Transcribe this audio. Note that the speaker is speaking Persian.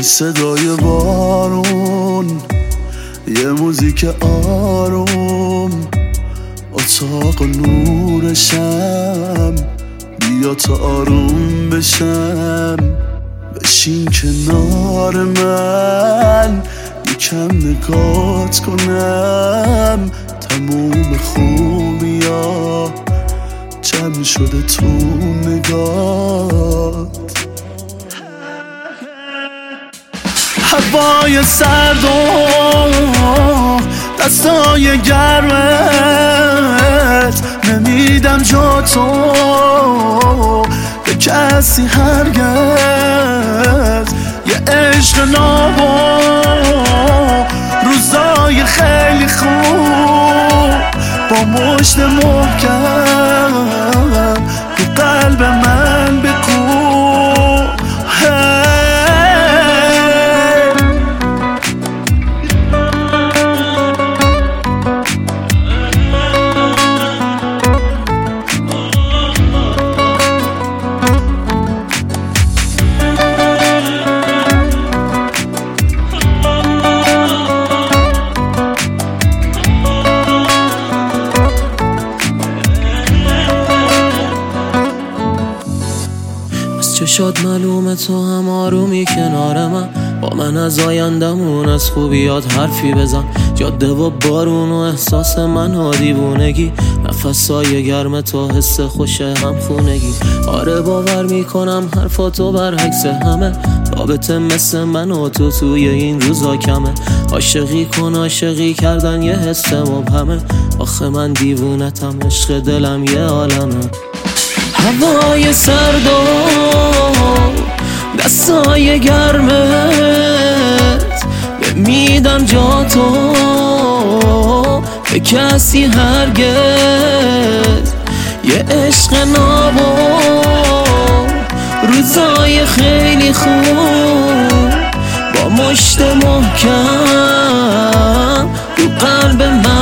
صدای بارون، یه موزیک آروم، اتاق نورشم، بیا تا آروم بشم، بشین کنار من، یکم نگات کنم، تموم خوبیا جمع شده تو نگات. هوای سرد و دستای گرمت، نمیدم جا تو به کسی هرگز. یه عشق ناب و روزای خیلی خوب، با مشت محکم تو قلب من بکوب. چشات معلومه تو هم آرومی کنار من، با من از آیندمون از خوبیات حرفی بزن. جاده و بارون و احساس من و دیوونگی، نفسای گرم تو حس خوش هم خونگی. آره باور میکنم حرفاتو برعکس همه، رابطه مثل من و تو توی این روزا کمه. عاشقی کن عاشقی کردن یه حس مبهمه، آخه من دیوونتم عشق دلم یه عالمه. هوای سرد و دستای گرمت، نمیدم جا تو به کسی هرگز. یه عشق ناب و روزای خیلی خوب، با مشت محکم تو قلب من